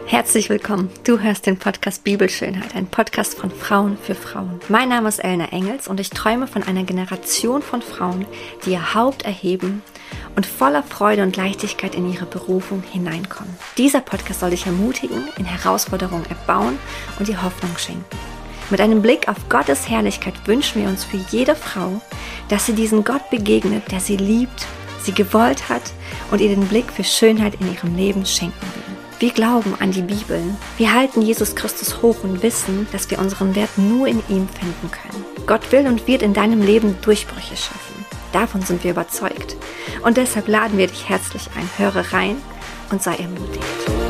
Herzlich willkommen. Du hörst den Podcast Bibelschönheit, ein Podcast von Frauen für Frauen. Mein Name ist Elna Engels und ich träume von einer Generation von Frauen, die ihr Haupt erheben und voller Freude und Leichtigkeit in ihre Berufung hineinkommen. Dieser Podcast soll dich ermutigen, in Herausforderungen erbauen und dir Hoffnung schenken. Mit einem Blick auf Gottes Herrlichkeit wünschen wir uns für jede Frau, dass sie diesen Gott begegnet, der sie liebt, sie gewollt hat und ihr den Blick für Schönheit in ihrem Leben schenken will. Wir glauben an die Bibel. Wir halten Jesus Christus hoch und wissen, dass wir unseren Wert nur in ihm finden können. Gott will und wird in deinem Leben Durchbrüche schaffen. Davon sind wir überzeugt. Und deshalb laden wir dich herzlich ein. Höre rein und sei ermutigt.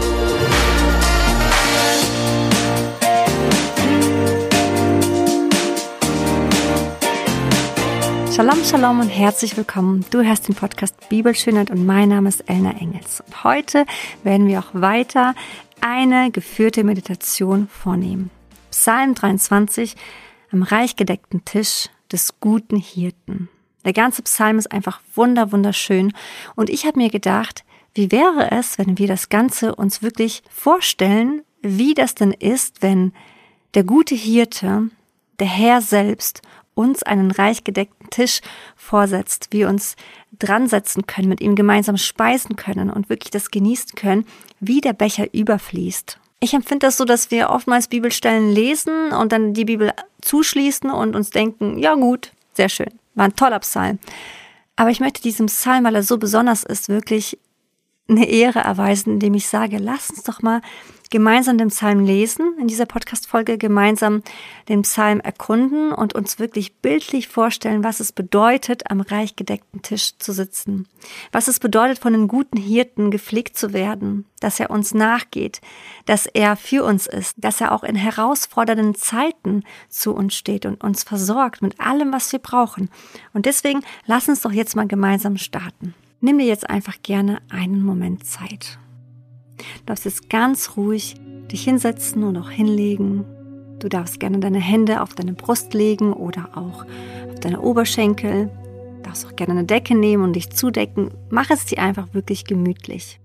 Shalom, Shalom und herzlich willkommen. Du hörst den Podcast Bibelschönheit und mein Name ist Elna Engels. Und heute werden wir auch weiter eine geführte Meditation vornehmen. Psalm 23, am reich gedeckten Tisch des guten Hirten. Der ganze Psalm ist einfach wunderschön und ich habe mir gedacht, wie wäre es, wenn wir das Ganze uns wirklich vorstellen, wie das denn ist, wenn der gute Hirte, der Herr selbst, uns einen reich gedeckten Tisch vorsetzt, wir uns dran setzen können, mit ihm gemeinsam speisen können und wirklich das genießen können, wie der Becher überfließt. Ich empfinde das so, dass wir oftmals Bibelstellen lesen und dann die Bibel zuschließen und uns denken, ja gut, sehr schön, war ein toller Psalm. Aber ich möchte diesem Psalm, weil er so besonders ist, wirklich eine Ehre erweisen, indem ich sage, lass uns doch mal gemeinsam den Psalm lesen, in dieser Podcast-Folge gemeinsam den Psalm erkunden und uns wirklich bildlich vorstellen, was es bedeutet, am reich gedeckten Tisch zu sitzen. Was es bedeutet, von den guten Hirten gepflegt zu werden, dass er uns nachgeht, dass er für uns ist, dass er auch in herausfordernden Zeiten zu uns steht und uns versorgt mit allem, was wir brauchen. Und deswegen lass uns doch jetzt mal gemeinsam starten. Nimm dir jetzt einfach gerne einen Moment Zeit. Du darfst jetzt ganz ruhig dich hinsetzen und auch hinlegen. Du darfst gerne deine Hände auf deine Brust legen oder auch auf deine Oberschenkel. Du darfst auch gerne eine Decke nehmen und dich zudecken. Mach es dir einfach wirklich gemütlich.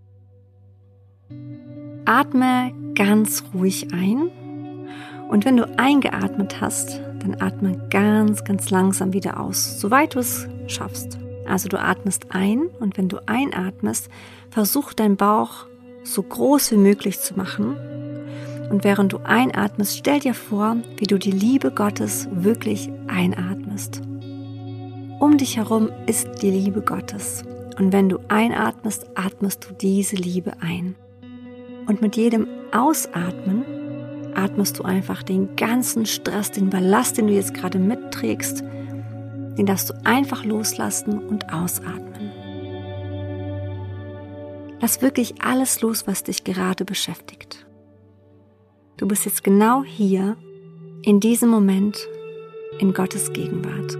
Atme ganz ruhig ein. Und wenn du eingeatmet hast, dann atme ganz langsam wieder aus, soweit du es schaffst. Also du atmest ein und wenn du einatmest, versuch deinen Bauch so groß wie möglich zu machen. Und während du einatmest, stell dir vor, wie du die Liebe Gottes wirklich einatmest. Um dich herum ist die Liebe Gottes. Und wenn du einatmest, atmest du diese Liebe ein. Und mit jedem Ausatmen atmest du einfach den ganzen Stress, den Ballast, den du jetzt gerade mitträgst, den darfst du einfach loslassen und ausatmen. Lass wirklich alles los, was dich gerade beschäftigt. Du bist jetzt genau hier, in diesem Moment, in Gottes Gegenwart.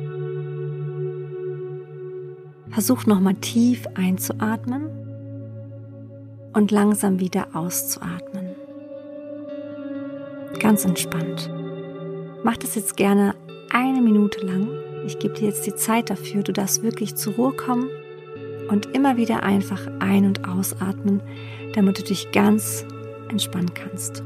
Versuch nochmal tief einzuatmen und langsam wieder auszuatmen. Ganz entspannt. Mach das jetzt gerne 1 Minute lang. Ich gebe dir jetzt die Zeit dafür. Du darfst wirklich zur Ruhe kommen und immer wieder einfach ein- und ausatmen, damit du dich ganz entspannen kannst.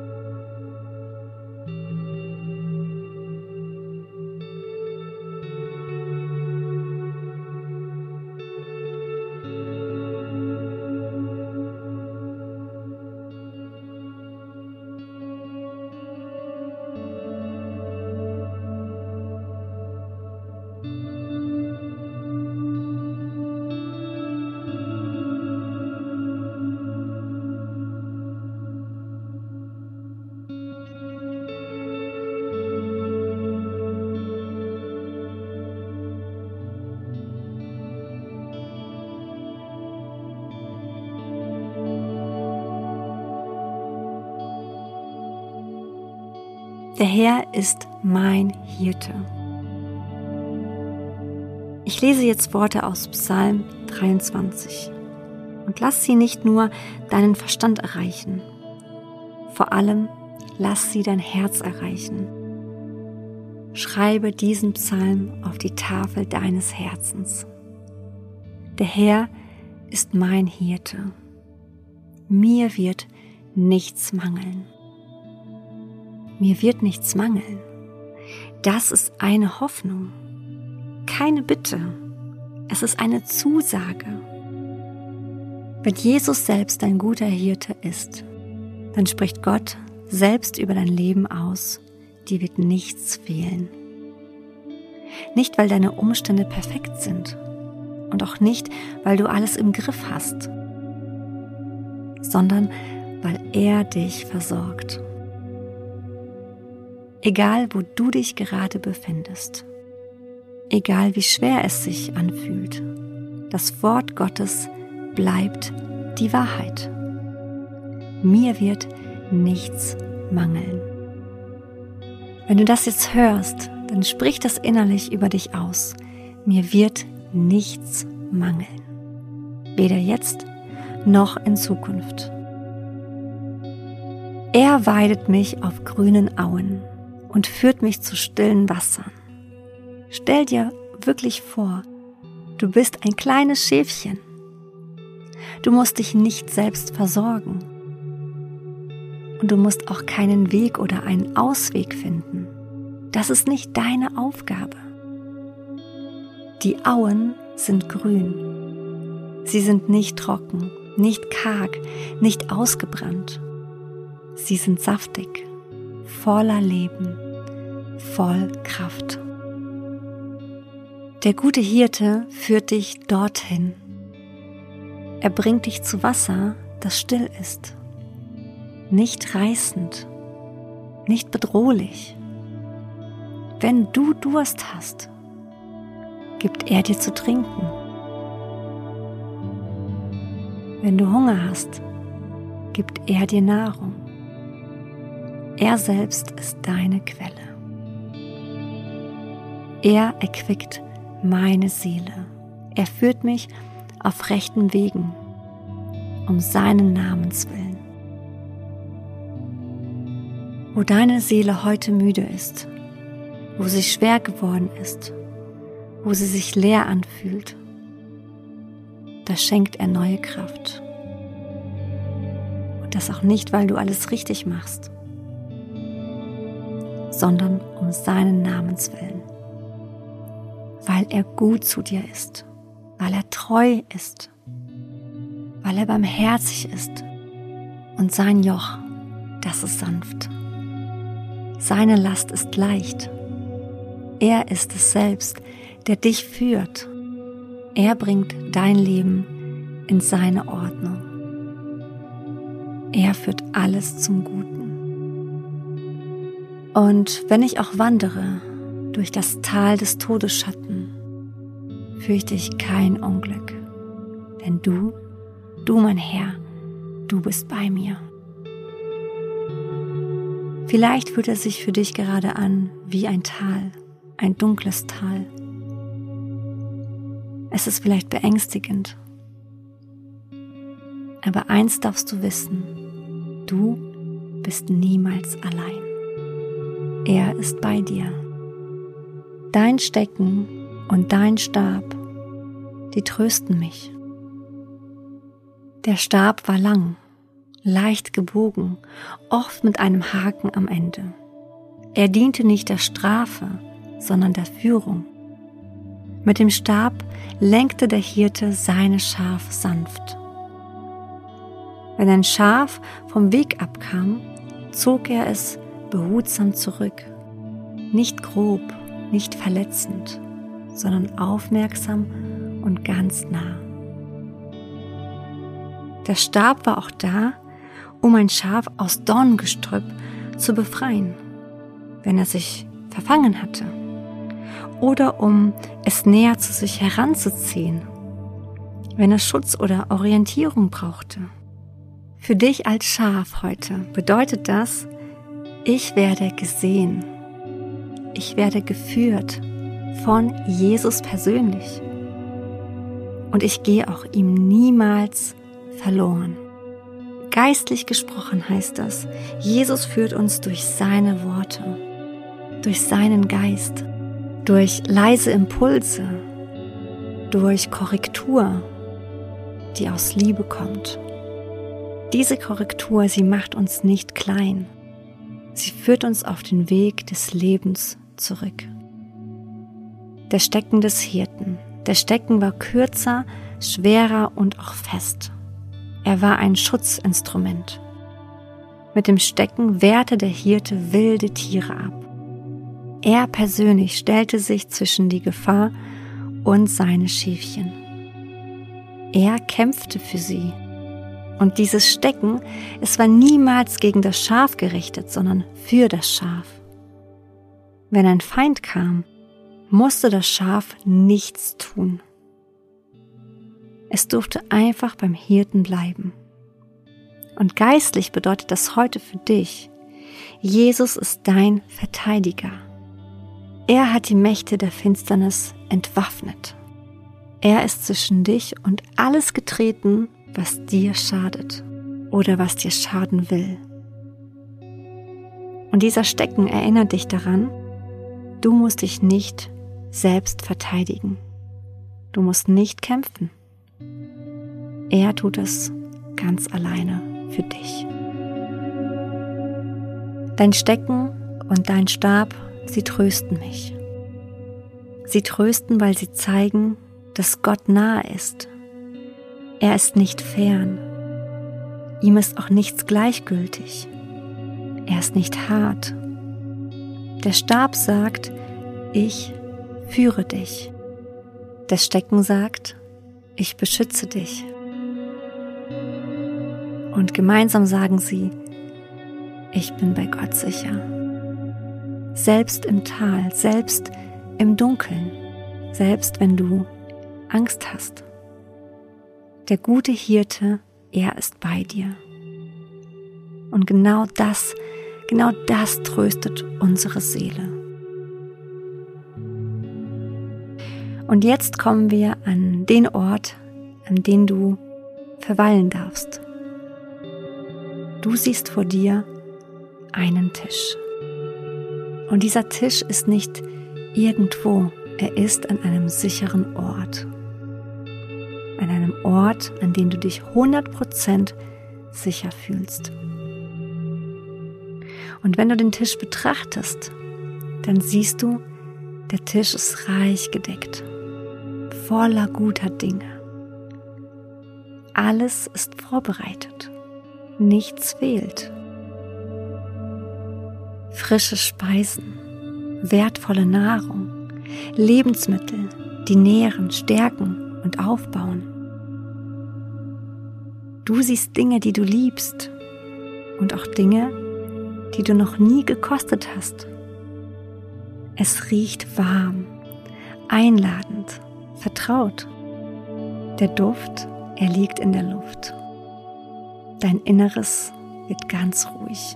Der Herr ist mein Hirte. Ich lese jetzt Worte aus Psalm 23 und lass sie nicht nur deinen Verstand erreichen, vor allem lass sie dein Herz erreichen. Schreibe diesen Psalm auf die Tafel deines Herzens. Der Herr ist mein Hirte. Mir wird nichts mangeln. Mir wird nichts mangeln. Das ist eine Hoffnung, keine Bitte. Es ist eine Zusage. Wenn Jesus selbst dein guter Hirte ist, dann spricht Gott selbst über dein Leben aus, dir wird nichts fehlen. Nicht, weil deine Umstände perfekt sind und auch nicht, weil du alles im Griff hast, sondern weil er dich versorgt. Egal, wo du dich gerade befindest, egal wie schwer es sich anfühlt, das Wort Gottes bleibt die Wahrheit. Mir wird nichts mangeln. Wenn du das jetzt hörst, dann sprich das innerlich über dich aus. Mir wird nichts mangeln. Weder jetzt noch in Zukunft. Er weidet mich auf grünen Auen und führt mich zu stillen Wassern. Stell dir wirklich vor, du bist ein kleines Schäfchen. Du musst dich nicht selbst versorgen. Und du musst auch keinen Weg oder einen Ausweg finden. Das ist nicht deine Aufgabe. Die Auen sind grün. Sie sind nicht trocken, nicht karg, nicht ausgebrannt. Sie sind saftig, voller Leben, voll Kraft. Der gute Hirte führt dich dorthin. Er bringt dich zu Wasser, das still ist. Nicht reißend, nicht bedrohlich. Wenn du Durst hast, gibt er dir zu trinken. Wenn du Hunger hast, gibt er dir Nahrung. Er selbst ist deine Quelle. Er erquickt meine Seele. Er führt mich auf rechten Wegen, um seinen Namens willen. Wo deine Seele heute müde ist, wo sie schwer geworden ist, wo sie sich leer anfühlt, da schenkt er neue Kraft. Und das auch nicht, weil du alles richtig machst, sondern um seinen Namens willen. Weil er gut zu dir ist, weil er treu ist, weil er barmherzig ist und sein Joch, das ist sanft. Seine Last ist leicht. Er ist es selbst, der dich führt. Er bringt dein Leben in seine Ordnung. Er führt alles zum Guten. Und wenn ich auch wandere durch das Tal des Todesschatten, fürchte ich kein Unglück. Denn du, mein Herr, du bist bei mir. Vielleicht fühlt es sich für dich gerade an wie ein Tal, ein dunkles Tal. Es ist vielleicht beängstigend. Aber eins darfst du wissen, du bist niemals allein. Er ist bei dir. Dein Stecken und dein Stab, die trösten mich. Der Stab war lang, leicht gebogen, oft mit einem Haken am Ende. Er diente nicht der Strafe, sondern der Führung. Mit dem Stab lenkte der Hirte seine Schaf sanft. Wenn ein Schaf vom Weg abkam, zog er es behutsam zurück. Nicht grob, nicht verletzend, sondern aufmerksam und ganz nah. Der Stab war auch da, um ein Schaf aus Dornengestrüpp zu befreien, wenn er sich verfangen hatte, oder um es näher zu sich heranzuziehen, wenn es Schutz oder Orientierung brauchte. Für dich als Schaf heute bedeutet das, ich werde gesehen, ich werde geführt von Jesus persönlich und ich gehe auch ihm niemals verloren. Geistlich gesprochen heißt das, Jesus führt uns durch seine Worte, durch seinen Geist, durch leise Impulse, durch Korrektur, die aus Liebe kommt, diese Korrektur, sie macht uns nicht klein. Sie führt uns auf den Weg des Lebens zurück. Der Stecken des Hirten. Der Stecken war kürzer, schwerer und auch fest. Er war ein Schutzinstrument. Mit dem Stecken wehrte der Hirte wilde Tiere ab. Er persönlich stellte sich zwischen die Gefahr und seine Schäfchen. Er kämpfte für sie. Und dieses Stecken, es war niemals gegen das Schaf gerichtet, sondern für das Schaf. Wenn ein Feind kam, musste das Schaf nichts tun. Es durfte einfach beim Hirten bleiben. Und geistlich bedeutet das heute für dich: Jesus ist dein Verteidiger. Er hat die Mächte der Finsternis entwaffnet. Er ist zwischen dich und alles getreten, was dir schadet oder was dir schaden will. Und dieser Stecken erinnert dich daran, du musst dich nicht selbst verteidigen. Du musst nicht kämpfen. Er tut es ganz alleine für dich. Dein Stecken und dein Stab, sie trösten mich. Sie trösten, weil sie zeigen, dass Gott nahe ist. Er ist nicht fern. Ihm ist auch nichts gleichgültig. Er ist nicht hart. Der Stab sagt, ich führe dich. Der Stecken sagt, ich beschütze dich. Und gemeinsam sagen sie, ich bin bei Gott sicher. Selbst im Tal, selbst im Dunkeln, selbst wenn du Angst hast. Der gute Hirte, er ist bei dir. Und genau das tröstet unsere Seele. Und jetzt kommen wir an den Ort, an den du verweilen darfst. Du siehst vor dir einen Tisch. Und dieser Tisch ist nicht irgendwo, er ist an einem sicheren Ort. An einem Ort, an dem du dich 100% sicher fühlst. Und wenn du den Tisch betrachtest, dann siehst du, der Tisch ist reich gedeckt, voller guter Dinge. Alles ist vorbereitet, nichts fehlt. Frische Speisen, wertvolle Nahrung, Lebensmittel, die nähren, stärken und aufbauen. Du siehst Dinge, die du liebst und auch Dinge, die du noch nie gekostet hast. Es riecht warm, einladend, vertraut. Der Duft, er liegt in der Luft. Dein Inneres wird ganz ruhig.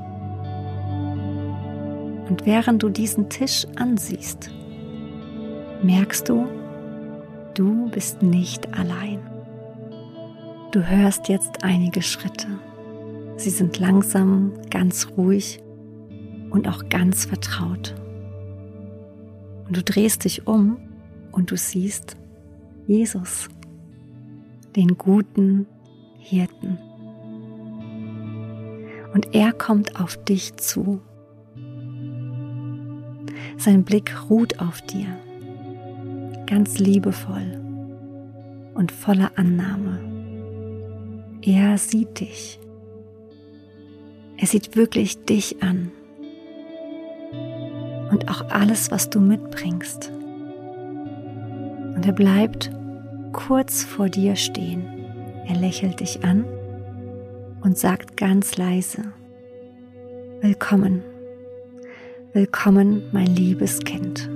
Und während du diesen Tisch ansiehst, merkst du, du bist nicht allein. Du hörst jetzt einige Schritte. Sie sind langsam, ganz ruhig und auch ganz vertraut. Und du drehst dich um und du siehst Jesus, den guten Hirten. Und er kommt auf dich zu. Sein Blick ruht auf dir, ganz liebevoll und voller Annahme. Er sieht dich. Er sieht wirklich dich an. Und auch alles, was du mitbringst. Und er bleibt kurz vor dir stehen. Er lächelt dich an und sagt ganz leise: Willkommen, willkommen, mein liebes Kind.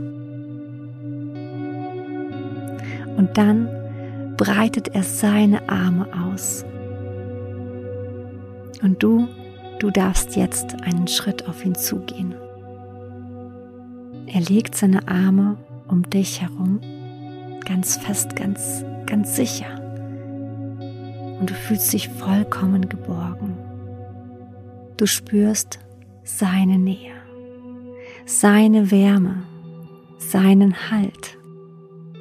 Und dann breitet er seine Arme aus. Und du darfst jetzt einen Schritt auf ihn zugehen. Er legt seine Arme um dich herum, ganz fest, ganz sicher. Und du fühlst dich vollkommen geborgen. Du spürst seine Nähe, seine Wärme, seinen Halt.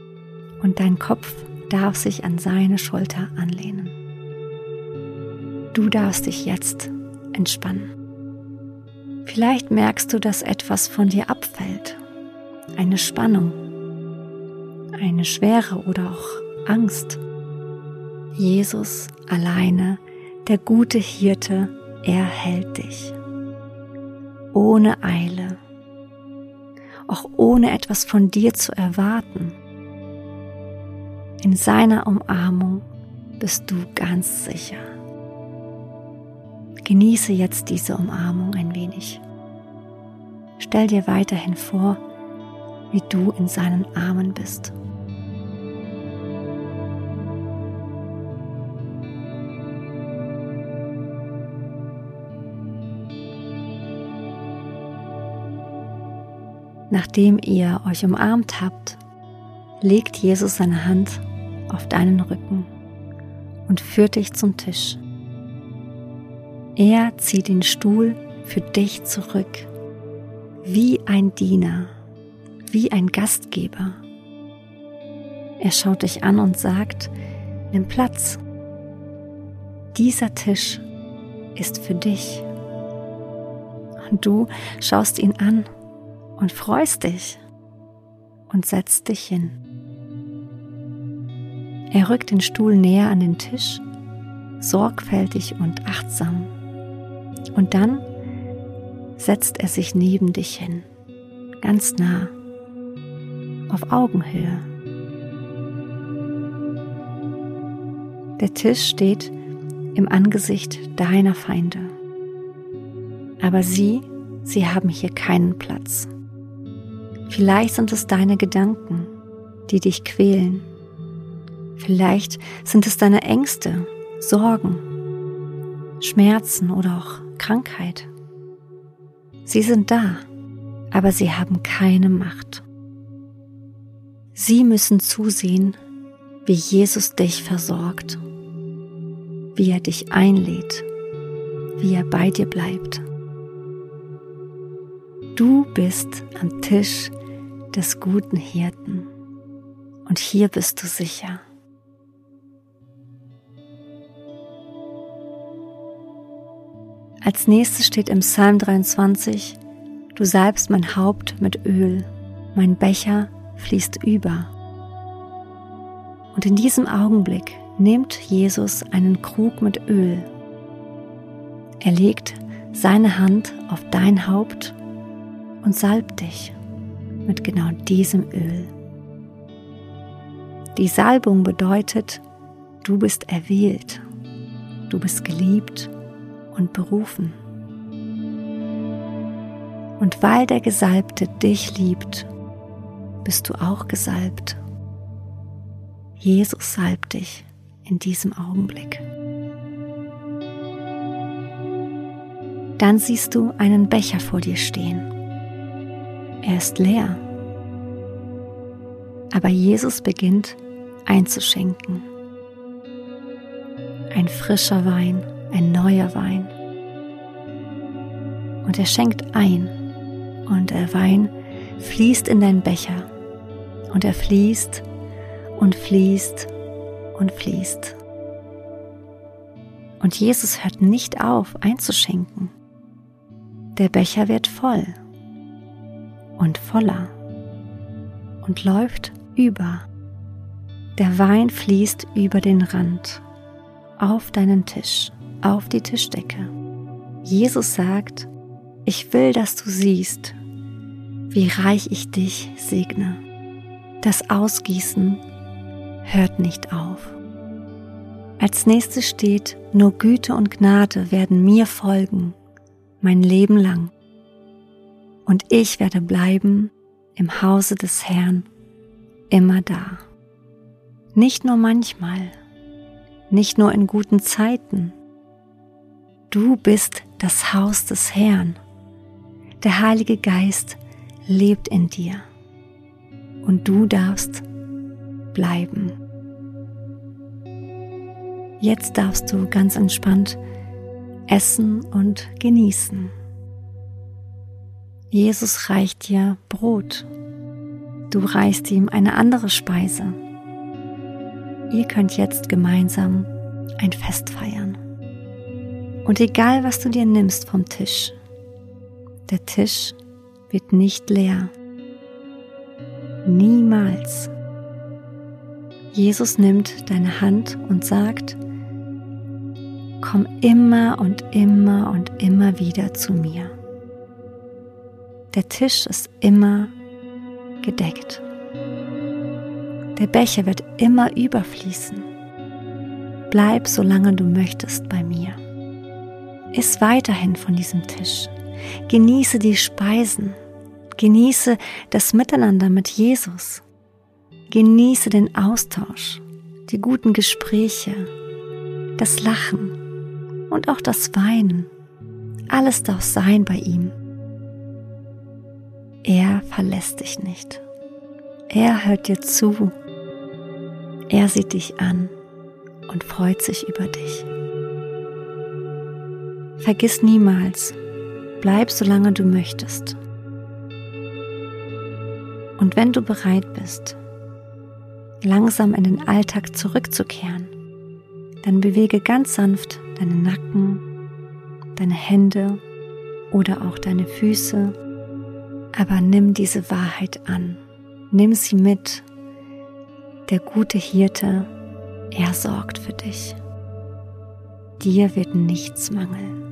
Und dein Kopf darf sich an seine Schulter anlehnen. Du darfst dich jetzt entspannen. Vielleicht merkst du, dass etwas von dir abfällt. Eine Spannung, eine Schwere oder auch Angst. Jesus alleine, der gute Hirte, er hält dich. Ohne Eile, auch ohne etwas von dir zu erwarten. In seiner Umarmung bist du ganz sicher. Genieße jetzt diese Umarmung ein wenig. Stell dir weiterhin vor, wie du in seinen Armen bist. Nachdem ihr euch umarmt habt, legt Jesus seine Hand auf deinen Rücken und führt dich zum Tisch. Er zieht den Stuhl für dich zurück, wie ein Diener, wie ein Gastgeber. Er schaut dich an und sagt: Nimm Platz. Dieser Tisch ist für dich. Und du schaust ihn an und freust dich und setzt dich hin. Er rückt den Stuhl näher an den Tisch, sorgfältig und achtsam. Und dann setzt er sich neben dich hin, ganz nah, auf Augenhöhe. Der Tisch steht im Angesicht deiner Feinde. Aber sie haben hier keinen Platz. Vielleicht sind es deine Gedanken, die dich quälen. Vielleicht sind es deine Ängste, Sorgen, Schmerzen oder auch Krankheit. Sie sind da, aber sie haben keine Macht. Sie müssen zusehen, wie Jesus dich versorgt, wie er dich einlädt, wie er bei dir bleibt. Du bist am Tisch des guten Hirten und hier bist du sicher. Als nächstes steht im Psalm 23: Du salbst mein Haupt mit Öl, mein Becher fließt über. Und in diesem Augenblick nimmt Jesus einen Krug mit Öl. Er legt seine Hand auf dein Haupt und salbt dich mit genau diesem Öl. Die Salbung bedeutet, du bist erwählt, du bist geliebt und berufen. Und weil der Gesalbte dich liebt, bist du auch gesalbt. Jesus salbt dich in diesem Augenblick. Dann siehst du einen Becher vor dir stehen. Er ist leer. Aber Jesus beginnt einzuschenken. Ein frischer Wein, ein neuer Wein. Und er schenkt ein. Und der Wein fließt in deinen Becher. Und er fließt und fließt und fließt. Und Jesus hört nicht auf einzuschenken. Der Becher wird voll und voller und läuft über. Der Wein fließt über den Rand, auf deinen Tisch, auf die Tischdecke. Jesus sagt: Ich will, dass du siehst, wie reich ich dich segne. Das Ausgießen hört nicht auf. Als nächstes steht: Nur Güte und Gnade werden mir folgen, mein Leben lang. Und ich werde bleiben im Hause des Herrn, immer da. Nicht nur manchmal, nicht nur in guten Zeiten. Du bist das Haus des Herrn. Der Heilige Geist lebt in dir. Und du darfst bleiben. Jetzt darfst du ganz entspannt essen und genießen. Jesus reicht dir Brot. Du reichst ihm eine andere Speise. Ihr könnt jetzt gemeinsam ein Fest feiern. Und egal, was du dir nimmst vom Tisch, der Tisch wird nicht leer. Niemals. Jesus nimmt deine Hand und sagt: Komm immer und immer und immer wieder zu mir. Der Tisch ist immer gedeckt. Der Becher wird immer überfließen. Bleib, solange du möchtest, bei mir. Iss weiterhin von diesem Tisch. Genieße die Speisen. Genieße das Miteinander mit Jesus. Genieße den Austausch, die guten Gespräche, das Lachen und auch das Weinen. Alles darf sein bei ihm. Er verlässt dich nicht. Er hört dir zu. Er sieht dich an und freut sich über dich. Vergiss niemals, bleib, solange du möchtest. Und wenn du bereit bist, langsam in den Alltag zurückzukehren, dann bewege ganz sanft deinen Nacken, deine Hände oder auch deine Füße, aber nimm diese Wahrheit an. Nimm sie mit. Der gute Hirte, er sorgt für dich. Dir wird nichts mangeln.